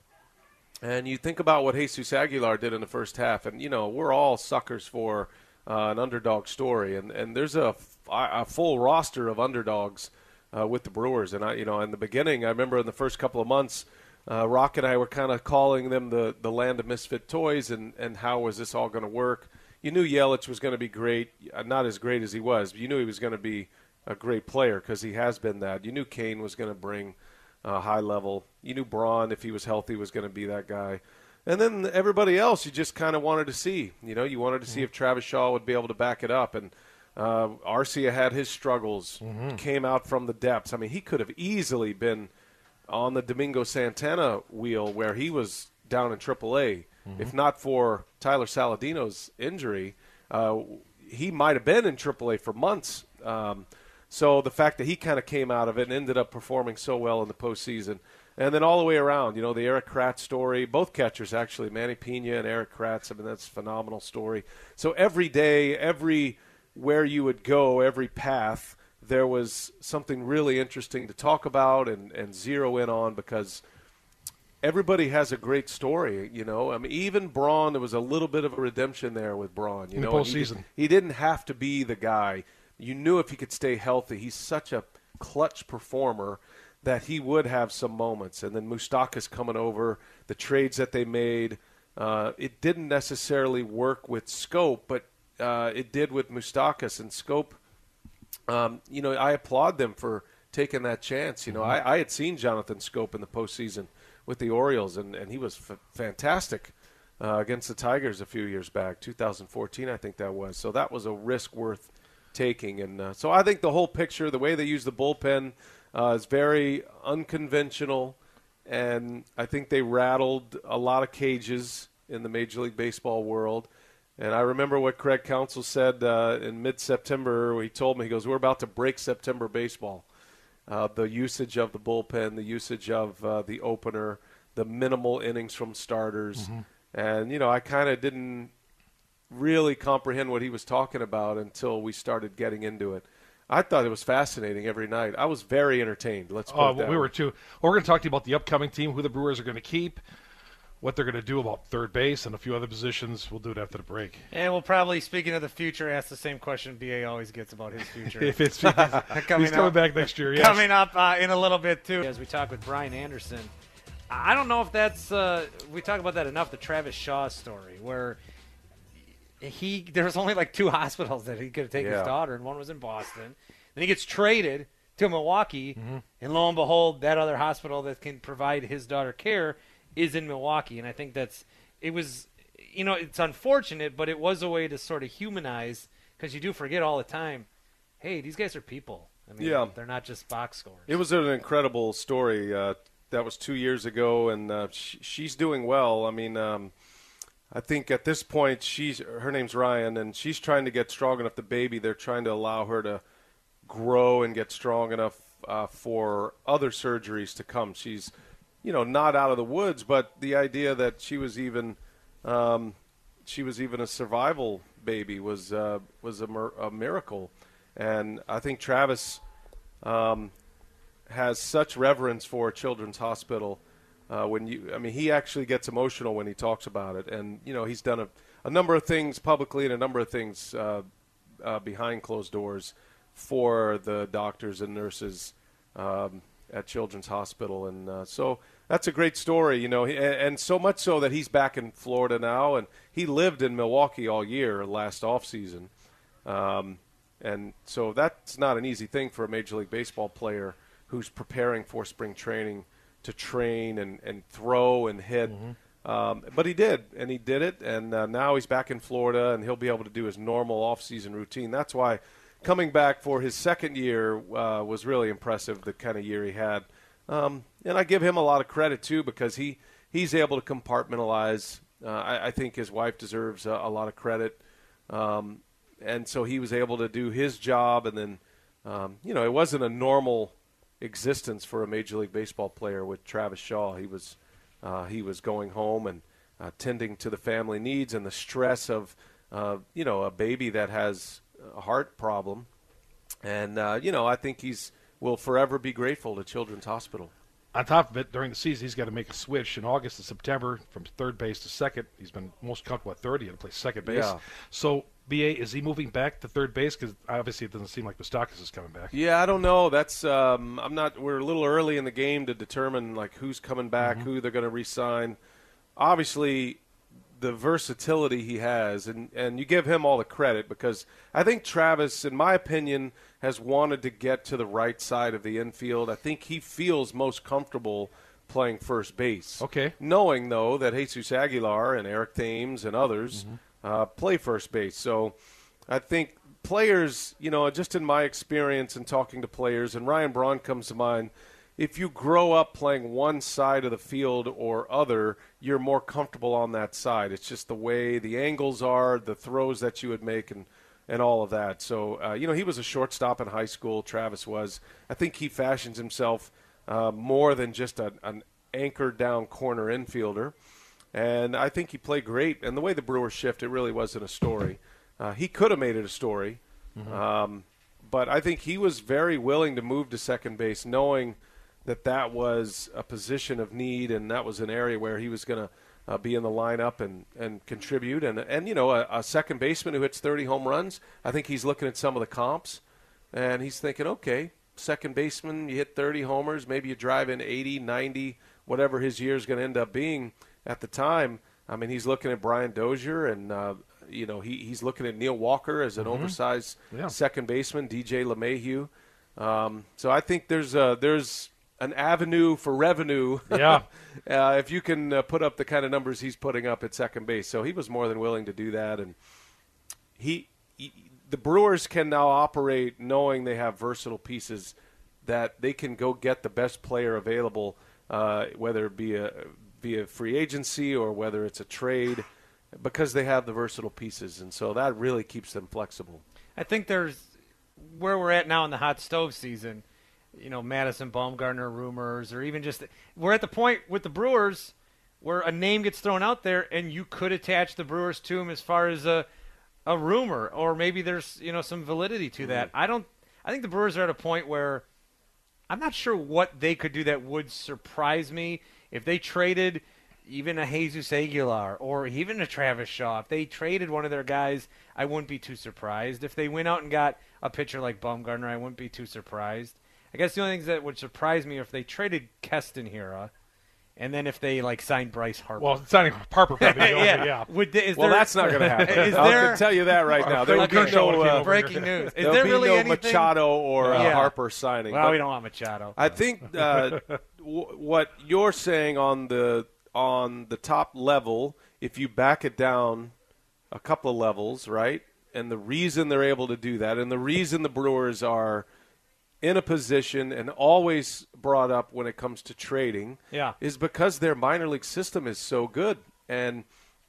And you think about what Jesus Aguilar did in the first half, and, you know, we're all suckers for uh, an underdog story. And, and there's a, a full roster of underdogs Uh, with the Brewers. And, I, you know, in the beginning, I remember in the first couple of months, uh, Rock and I were kind of calling them the, the land of misfit toys, and, and how was this all going to work. You knew Yelich was going to be great, not as great as he was, but you knew he was going to be a great player because he has been that. You knew Kane was going to bring a uh, high level. You knew Braun, if he was healthy, was going to be that guy. And then everybody else you just kind of wanted to see. You know, you wanted to see if Travis Shaw would be able to back it up. And Uh, Arcia had his struggles, mm-hmm. came out from the depths. I mean, he could have easily been on the Domingo Santana wheel where he was down in triple A. Mm-hmm. If not for Tyler Saladino's injury, uh, he might have been in triple A for months. Um, so the fact that he kind of came out of it and ended up performing so well in the postseason. And then all the way around, you know, the Eric Kratz story, both catchers actually, Manny Pena and Eric Kratz, I mean, that's a phenomenal story. So every day, every where you would go, every path, there was something really interesting to talk about and, and zero in on because everybody has a great story, you know. I mean, even Braun, there was a little bit of a redemption there with Braun. You in know, the postseason. He, he didn't have to be the guy. You knew if he could stay healthy, he's such a clutch performer that he would have some moments. And then Moustakas coming over, the trades that they made, uh, it didn't necessarily work with Schoop, but uh, it did with Moustakas. And Schoop, um, you know, I applaud them for taking that chance. You know, mm-hmm. I, I had seen Jonathan Schoop in the postseason with the Orioles, and, and he was f- fantastic uh, against the Tigers a few years back, two thousand fourteen I think that was. So that was a risk worth taking. And uh, so I think the whole picture, the way they use the bullpen, Uh, is very unconventional, and I think they rattled a lot of cages in the Major League Baseball world. And I remember what Craig Counsell said uh, in mid-September. He told me, he goes, we're about to break September baseball. Uh, the usage of the bullpen, the usage of uh, the opener, the minimal innings from starters. Mm-hmm. And, you know, I kind of didn't really comprehend what he was talking about until we started getting into it. I thought it was fascinating every night. I was very entertained. Let's put oh, it that we way. were too. Well, we're going to talk to you about the upcoming team, who the Brewers are going to keep, what they're going to do about third base, and a few other positions. We'll do it after the break. And we'll probably, speaking of the future, ask the same question B A always gets about his future. if it's he's, coming, he's coming up, back next year. Yes. Coming up uh, in a little bit too. As we talk with Brian Anderson, I don't know if that's uh, we talk about that enough. The Travis Shaw story, where he there was only like two hospitals that he could have taken yeah. his daughter, and one was in Boston. Then he gets traded to Milwaukee, mm-hmm. and lo and behold, that other hospital that can provide his daughter care is in Milwaukee. And I think that's it was, you know, it's unfortunate, but it was a way to sort of humanize, because you do forget all the time, hey, these guys are people. I mean, yeah. they're not just box scores. It was an incredible story. Uh, that was two years ago, and uh, sh- she's doing well. I mean, um, I think at this point, she's her name's Ryan, and she's trying to get strong enough. The baby, they're trying to allow her to grow and get strong enough uh, for other surgeries to come. She's, you know, not out of the woods, but the idea that she was even, um, she was even a survival baby was uh, was a, mir- a miracle. And I think Travis um, has such reverence for Children's Hospital. Uh, when you, I mean, he actually gets emotional when he talks about it, and you know, he's done a, a number of things publicly and a number of things uh, uh, behind closed doors for the doctors and nurses um, at Children's Hospital, and uh, so that's a great story, you know, and, and so much so that he's back in Florida now, and he lived in Milwaukee all year last off season, um, and so that's not an easy thing for a Major League Baseball player who's preparing for spring training to train and, and throw and hit. Mm-hmm. Um, but he did, and he did it, and uh, now he's back in Florida, and he'll be able to do his normal off-season routine. That's why coming back for his second year uh, was really impressive, the kind of year he had. Um, and I give him a lot of credit, too, because he, he's able to compartmentalize. Uh, I, I think his wife deserves a, a lot of credit. Um, and so he was able to do his job, and then, um, you know, it wasn't a normal existence for a Major League Baseball player with Travis Shaw. He was uh, he was going home and uh, tending to the family needs and the stress of uh, you know, a baby that has a heart problem, and uh, you know, I think he's will forever be grateful to Children's Hospital. On top of it, during the season, he's got to make a switch in August and September from third base to second. He's been most comfortable at third. He had to play second base. Yeah. So, B A, is he moving back to third base? Because obviously it doesn't seem like Moustakas is coming back. Yeah, I don't know. That's um, I'm not. We're a little early in the game to determine like who's coming back, mm-hmm. who they're going to re-sign. Obviously, the versatility he has, and, and you give him all the credit, because I think Travis, in my opinion, has wanted to get to the right side of the infield. I think he feels most comfortable playing first base. Okay. Knowing, though, that Jesus Aguilar and Eric Thames and others mm-hmm. uh, play first base. So I think players, you know, just in my experience in talking to players, and Ryan Braun comes to mind, if you grow up playing one side of the field or other, you're more comfortable on that side. It's just the way the angles are, the throws that you would make, and and all of that. So, uh, you know, he was a shortstop in high school, Travis was. I think he fashions himself uh, more than just a, an anchored down corner infielder. And I think he played great. And the way the Brewers shift, it really wasn't a story. Uh, he could have made it a story. Mm-hmm. Um, but I think he was very willing to move to second base, knowing that that was a position of need and that was an area where he was going to Uh, be in the lineup and, and contribute. And, and you know, a, a second baseman who hits thirty home runs, I think he's looking at some of the comps, and he's thinking, okay, second baseman, you hit thirty homers, maybe you drive in eighty, ninety, whatever his year is going to end up being at the time. I mean, he's looking at Brian Dozier, and, uh, you know, he, he's looking at Neil Walker as an mm-hmm. oversized yeah. second baseman, D J LeMahieu. Um, so I think there's a, there's an avenue for revenue. Yeah. uh, if you can uh, put up the kind of numbers he's putting up at second base. So he was more than willing to do that. And he, he the Brewers can now operate knowing they have versatile pieces that they can go get the best player available, uh, whether it be a, via free agency or whether it's a trade, because they have the versatile pieces. And so that really keeps them flexible. I think there's where we're at now in the hot stove season. You know, Madison Bumgarner rumors, or even just we're at the point with the Brewers where a name gets thrown out there and you could attach the Brewers to him as far as a a rumor, or maybe there's, you know, some validity to that. I don't I think the Brewers are at a point where I'm not sure what they could do that would surprise me if they traded even a Jesus Aguilar or even a Travis Shaw. If they traded one of their guys, I wouldn't be too surprised. If they went out and got a pitcher like Bumgarner, I wouldn't be too surprised. I guess the only things that would surprise me are if they traded Keston Hiura, and then if they like signed Bryce Harper. Well, signing Harper probably going, yeah. yeah. Would they, is well, there, that's not going to happen. Is I there, can tell you that right now. There will okay, be no uh, breaking news. Is there there be really no anything? Machado or uh, yeah. Harper signing. Well, but we don't want Machado. I think uh, w- what you're saying on the on the top level, if you back it down a couple of levels, right? And the reason they're able to do that, and the reason the Brewers are in a position and always brought up when it comes to trading yeah. is because their minor league system is so good. And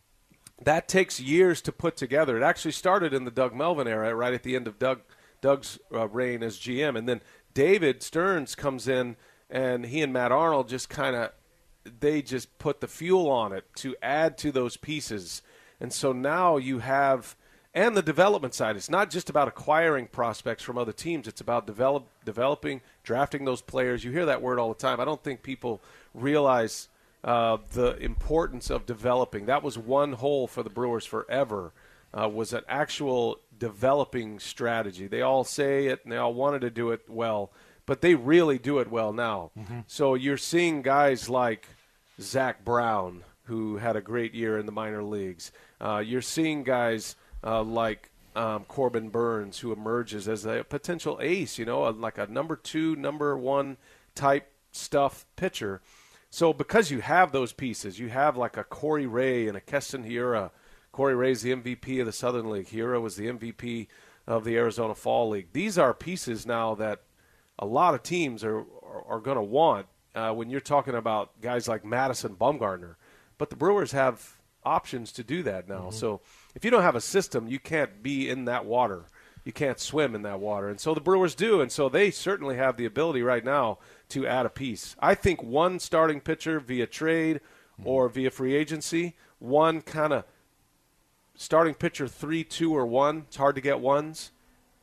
that takes years to put together. It actually started in the Doug Melvin era, right at the end of Doug Doug's uh, reign as G M. And then David Stearns comes in, and he and Matt Arnold just kind of – they just put the fuel on it to add to those pieces. And so now you have – and the development side. It's not just about acquiring prospects from other teams. It's about develop, developing, drafting those players. You hear that word all the time. I don't think people realize uh, the importance of developing. That was one hole for the Brewers forever, uh, was an actual developing strategy. They all say it, and they all wanted to do it well, but they really do it well now. Mm-hmm. So you're seeing guys like Zach Brown, who had a great year in the minor leagues. Uh, you're seeing guys – Uh, like um, Corbin Burns, who emerges as a potential ace, you know, a, like a number two, number one type stuff pitcher. So because you have those pieces, you have like a Corey Ray and a Keston Hiura. Corey Ray's the M V P of the Southern League. Hiura was the M V P of the Arizona Fall League. These are pieces now that a lot of teams are, are, are going to want uh, when you're talking about guys like Madison Bumgarner. But the Brewers have options to do that now. Mm-hmm. So if you don't have a system, you can't be in that water. You can't swim in that water. And so the Brewers do, and so they certainly have the ability right now to add a piece. I think one starting pitcher via trade mm-hmm. or via free agency, one kind of starting pitcher three, two, or one. It's hard to get ones.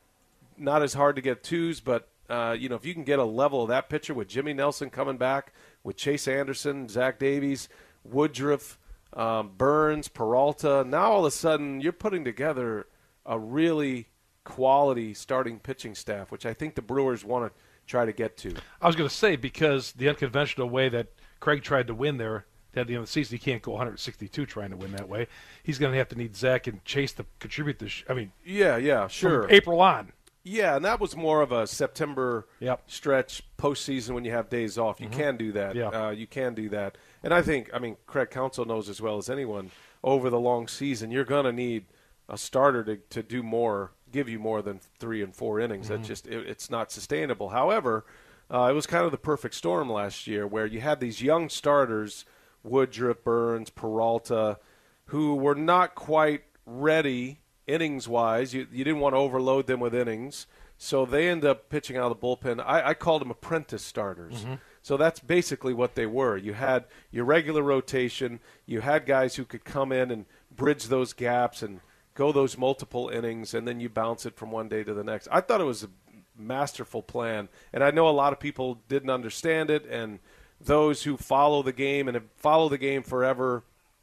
Not as hard to get twos, but uh, you know, if you can get a level of that pitcher with Jimmy Nelson coming back, with Chase Anderson, Zach Davies, Woodruff, Um, Burns, Peralta. Now all of a sudden you're putting together a really quality starting pitching staff, which I think the Brewers want to try to get to. I was going to say, because the unconventional way that Craig tried to win there at the end of the season, he can't go one sixty-two trying to win that way. He's going to have to need Zach and Chase to contribute this. I mean, yeah, yeah, sure. From April on. Yeah, and that was more of a September yep. stretch postseason when you have days off. You mm-hmm. can do that. Yeah. Uh, you can do that. And I think, I mean, Craig Counsell knows as well as anyone, over the long season, you're going to need a starter to, to do more, give you more than three and four innings. Mm-hmm. That's just, it, it's not sustainable. However, uh, it was kind of the perfect storm last year where you had these young starters, Woodruff, Burns, Peralta, who were not quite ready innings-wise. You, you didn't want to overload them with innings, so they ended up pitching out of the bullpen. I, I called them apprentice starters. Mm-hmm. So that's basically what they were. You had your regular rotation. You had guys who could come in and bridge those gaps and go those multiple innings, and then you bounce it from one day to the next. I thought it was a masterful plan, and I know a lot of people didn't understand it, and those who follow the game and have followed the game forever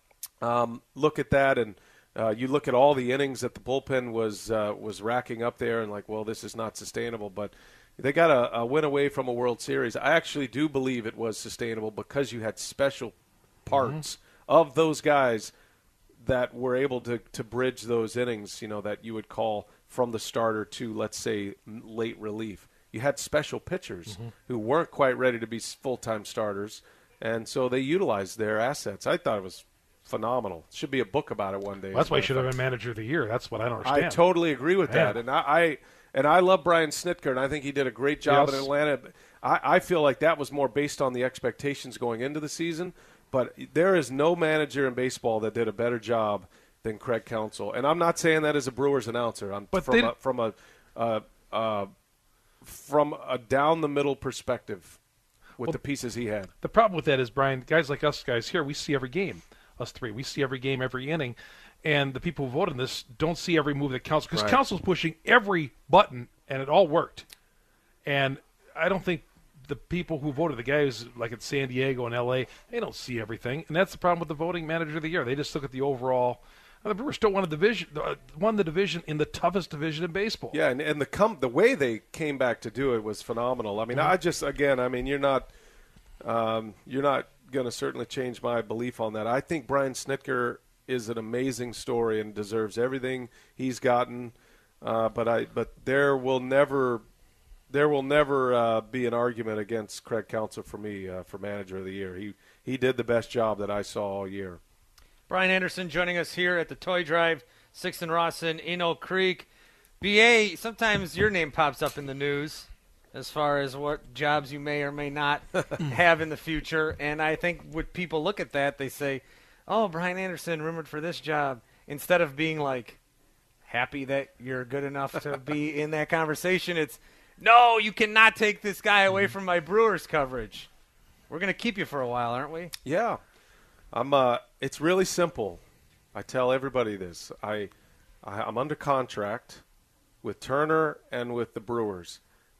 um, look at that, and uh, you look at all the innings that the bullpen was uh, was racking up there and like, well, this is not sustainable. But they got a, a win away from a World Series. I actually do believe it was sustainable because you had special parts mm-hmm. of those guys that were able to, to bridge those innings, you know, that you would call from the starter to, let's say, late relief. You had special pitchers mm-hmm. who weren't quite ready to be full-time starters, and so they utilized their assets. I thought it was phenomenal. Should be a book about it one day. Well, that's why he should have been manager of the year. That's what I don't understand. I totally agree with Man. that, and I, I and I love Brian Snitker, and I think he did a great job yes. in Atlanta. I, I feel like that was more based on the expectations going into the season, but there is no manager in baseball that did a better job than Craig Counsell. And I'm not saying that as a Brewers announcer. I'm but from, a, from a uh, uh, from a down the middle perspective with well, the pieces he had. The problem with that is, Brian, guys like us guys here, we see every game. Us three, we see every game, every inning, and the people who vote on this don't see every move that counts because right. Counsell's pushing every button, and it all worked. And I don't think the people who voted, the guys like in San Diego and L A, they don't see everything, and that's the problem with the voting manager of the year. They just look at the overall. The Brewers still won a division, won the division in the toughest division in baseball. Yeah, and, and the com- the way they came back to do it was phenomenal. I mean, mm-hmm. I just again, I mean, you're not um, you're not going to certainly change my belief on that. I think Brian Snitker is an amazing story and deserves everything he's gotten. Uh, but I but there will never there will never uh, be an argument against Craig Counsell for me uh, for manager of the year. He he did the best job that I saw all year. Brian Anderson joining us here at the Toy Drive, Sixth and Rawson in Oak Creek. B A, sometimes your name pops up in the news as far as what jobs you may or may not have in the future. And I think when people look at that, they say, oh, Brian Anderson rumored for this job, instead of being like happy that you're good enough to be in that conversation. It's, no, you cannot take this guy away from my Brewers coverage. We're going to keep you for a while, aren't we? Yeah. I'm. Uh, it's really simple. I tell everybody this. I, I, I'm under contract with Turner and with the Brewers.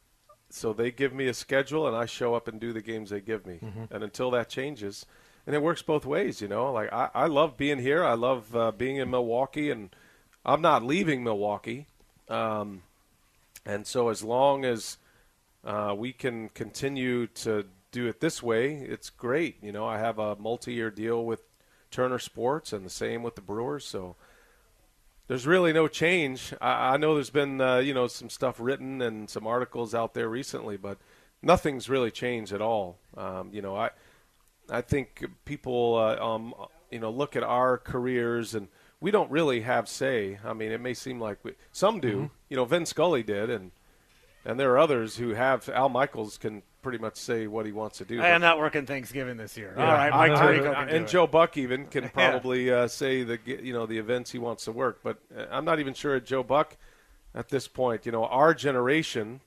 So they give me a schedule, and I show up and do the games they give me. Mm-hmm. And until that changes, and it works both ways, you know. Like I, I love being here. I love uh, being in Milwaukee, and I'm not leaving Milwaukee. Um, and so as long as uh, we can continue to do it this way, it's great. You know, I have a multi-year deal with Turner Sports, and the same with the Brewers. So there's really no change. I, I know there's been, uh, you know, some stuff written and some articles out there recently, but nothing's really changed at all. Um, you know, I I think people, uh, um, you know, look at our careers, and we don't really have say. I mean, it may seem like we, some do. Mm-hmm. You know, Vin Scully did, and and there are others who have. Al Michaels can pretty much say what he wants to do. I am not working Thanksgiving this year. Yeah. All right, Mike uh, Tirico uh, can do and it. Joe Buck even can probably uh, say the you know the events he wants to work. But I'm not even sure at Joe Buck at this point. You know, our generation,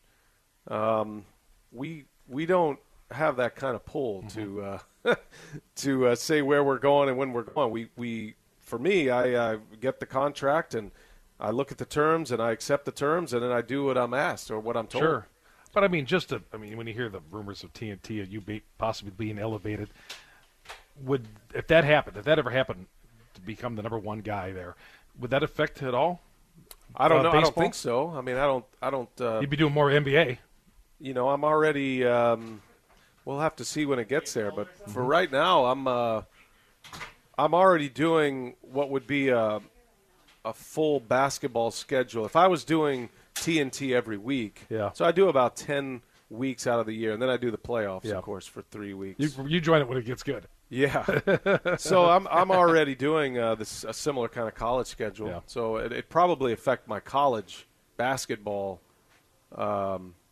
um, we we don't have that kind of pull mm-hmm. to uh, to uh, say where we're going and when we're going. We we for me, I uh, get the contract and I look at the terms and I accept the terms, and then I do what I'm asked or what I'm told. Sure. But, I mean, just to, I mean, when you hear the rumors of T N T and you be possibly being elevated, would, if that happened, if that ever happened to become the number one guy there, would that affect at all? I don't uh, know. baseball? I don't think so. I mean, I don't, I don't, uh, You'd be doing more N B A. You know, I'm already, um, we'll have to see when it gets there. But for right now, I'm, uh, I'm already doing what would be a, a full basketball schedule. If I was doing T N T every week. Yeah. So I do about ten weeks out of the year, and then I do the playoffs, yeah. of course, for three weeks. You, you join it when it gets good. Yeah. So I'm I'm already doing uh, this a similar kind of college schedule. Yeah. So it, it probably affect my college basketball um,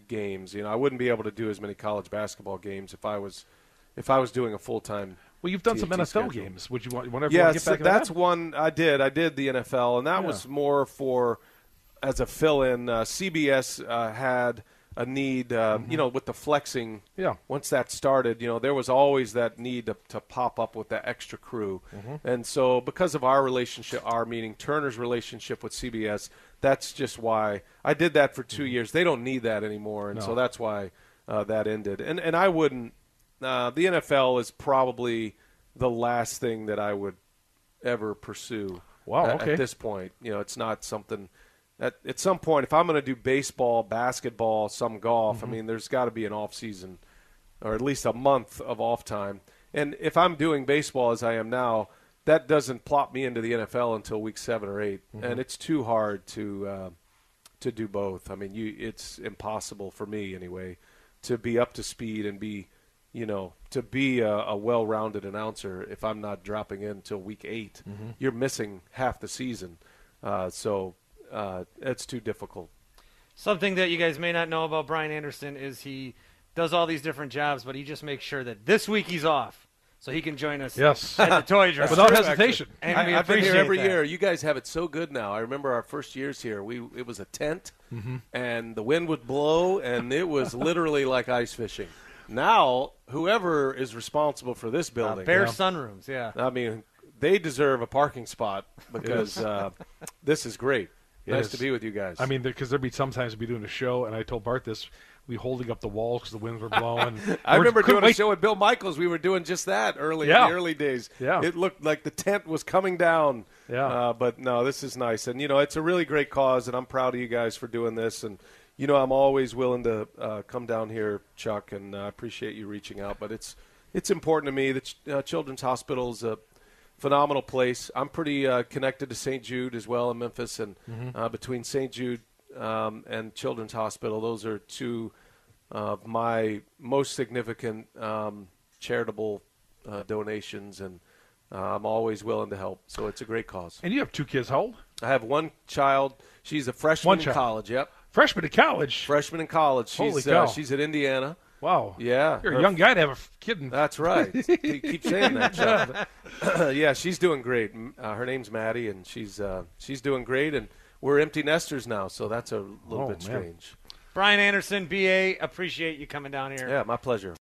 games. You know, I wouldn't be able to do as many college basketball games if I was if I was doing a full time. Well, you've done T- some T N F L schedule. games. Would you want? Whenever Yes, you want to get back into that's that? one I did. I did the N F L, and that Yeah. was more for as a fill-in. Uh, C B S uh, had a need, uh, Mm-hmm. you know, with the flexing. Yeah. Once that started, you know, there was always that need to, to pop up with that extra crew, Mm-hmm. and so because of our relationship, our meaning Turner's relationship with C B S, that's just why I did that for two years. They don't need that anymore, and Mm-hmm. No. so that's why uh, that ended. And and I wouldn't. Uh, the N F L is probably the last thing that I would ever pursue. Wow, at, okay. at this point. You know, it's not something. At, at some point, if I'm going to do baseball, basketball, some golf, Mm-hmm. I mean, there's got to be an off season, or at least a month of off time. And if I'm doing baseball as I am now, that doesn't plop me into the N F L until week seven or 8 Mm-hmm. and it's too hard to uh, to do both. I mean, you it's impossible for me anyway to be up to speed and be, you know, to be a, a well-rounded announcer if I'm not dropping in until week eight. Mm-hmm. You're missing half the season, uh, so uh, it's too difficult. Something that you guys may not know about Brian Anderson is he does all these different jobs, but he just makes sure that this week he's off so he can join us Yes. at the toy drive. Without true, hesitation. And I, we I've been here appreciate every that. year. You guys have it so good now. I remember our first years here. We it was a tent, Mm-hmm. and the wind would blow, and it was literally like ice fishing. Now, whoever is responsible for this Uh, building, Bear sunrooms, yeah. I mean, they deserve a parking spot because uh, this is great. It Nice is. to be with you guys. I mean, because there'd be sometimes we'd be doing a show, and I told Bart this, we holding up the walls because the winds were blowing. I We're- remember couldn't doing a wait- show with Bill Michaels. We were doing just that early Yeah. in the early days. Yeah. It looked like the tent was coming down. Yeah. Uh, but no, this is nice. And, you know, it's a really great cause, and I'm proud of you guys for doing this. And, you know, I'm always willing to uh, come down here, Chuck, and I appreciate you reaching out. But it's it's important to me that uh, Children's Hospital is a phenomenal place. I'm pretty uh, connected to Saint Jude as well in Memphis. And uh, between Saint Jude um, and Children's Hospital, those are two of my most significant um, charitable uh, donations, and uh, I'm always willing to help. So it's a great cause. And you have two kids. How old? I have one child. She's a freshman One in child. college. Yep, Freshman in college. freshman in college. She's Holy cow. uh, she's at Indiana. Wow. Yeah, You're her- a young guy to have a f- kid. In- That's right. You keep saying that, Chuck. Yeah, she's doing great. M- Uh, her name's Maddie, and she's uh, she's doing great. And we're empty nesters now, so that's a little Oh, bit man. strange. Brian Anderson, B A, appreciate you coming down here. Yeah, my pleasure.